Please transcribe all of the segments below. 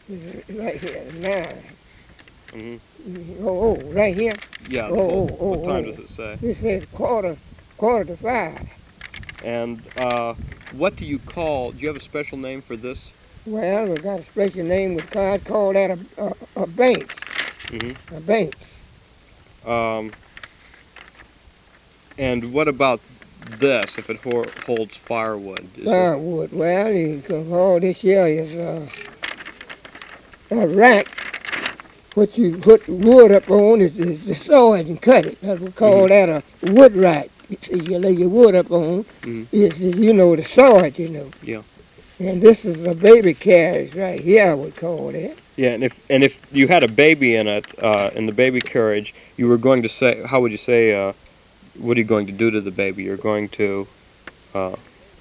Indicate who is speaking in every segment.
Speaker 1: Right here, 9.
Speaker 2: Mm-hmm.
Speaker 1: Right here.
Speaker 2: Yeah. What time does it say?
Speaker 1: It says quarter to 5.
Speaker 2: And what do you call? Do you have a special name for this?
Speaker 1: Well, we got a special name with card called that a bench.
Speaker 2: Mm-hmm.
Speaker 1: A bench.
Speaker 2: And what about this? If it holds firewood,
Speaker 1: Firewood. Well, you can call this here is a rack. What you put wood up on is the saw and cut it. That's what we call that a wood rack. You lay your wood up on.
Speaker 2: Mm-hmm.
Speaker 1: Is the saw.
Speaker 2: Yeah.
Speaker 1: And this is a baby carriage right here, I would call it.
Speaker 2: Yeah, and if you had a baby in it, in the baby carriage, you were going to say, how would you say, what are you going to do to the baby? You're going to.
Speaker 1: Well,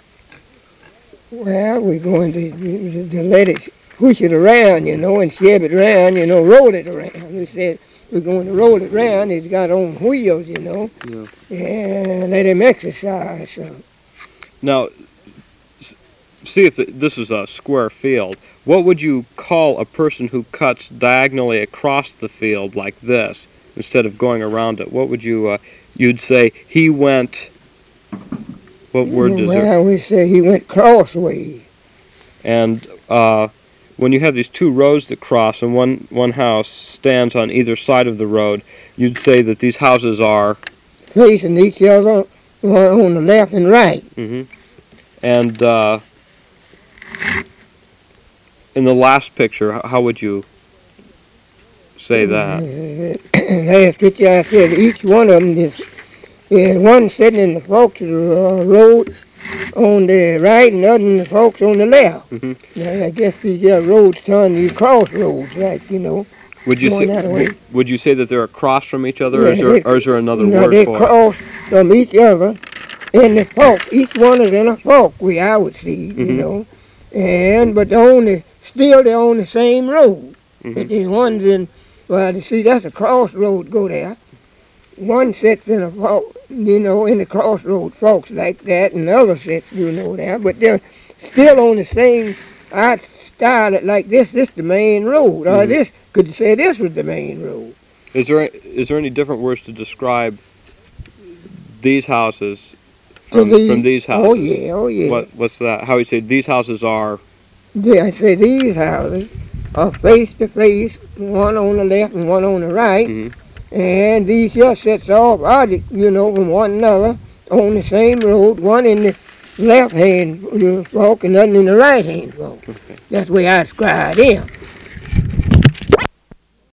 Speaker 1: we're going to let it push it around, and shove it around, roll it around. We said we're going to roll it around. It's got on wheels,
Speaker 2: Yeah.
Speaker 1: and let him exercise. So.
Speaker 2: Now, see if this is a square field. What would you call a person who cuts diagonally across the field like this instead of going around it? What would you? You'd say he went. What word does it?
Speaker 1: Well, we say he went crossways.
Speaker 2: And when you have these two roads that cross and one house stands on either side of the road, you'd say that these houses are
Speaker 1: facing each other on the left and right.
Speaker 2: Mm-hmm. And in the last picture, how would you say that?
Speaker 1: Last picture I said each one of them is one sitting in the forks of the road on the right and other than the forks on the left.
Speaker 2: Mm-hmm.
Speaker 1: Now, I guess these roads turn these crossroads,
Speaker 2: Would you say that they're across from each other,
Speaker 1: Yeah,
Speaker 2: or is there another word
Speaker 1: they
Speaker 2: for it?
Speaker 1: cross from each other in the fork. Each one is in a fork, I would see,
Speaker 2: Mm-hmm.
Speaker 1: but they're on the same road.
Speaker 2: Mm-hmm.
Speaker 1: But the ones in, well, you see, that's a crossroad go there. One sits in a fork, in the crossroad forks like that, and the other sits, there. But they're still on the same, I style it like this. This the main road. Or
Speaker 2: Mm-hmm.
Speaker 1: could you say this was the main road?
Speaker 2: Is there any different words to describe these houses from these houses?
Speaker 1: Oh yeah.
Speaker 2: What's that? How would you say these houses are?
Speaker 1: I say these houses are face to face, one on the left and one on the right.
Speaker 2: Mm-hmm.
Speaker 1: And these here sets off objects, from one another on the same road, one in the left hand fork and nothing in the right hand fork.
Speaker 2: Okay.
Speaker 1: That's the way I describe them.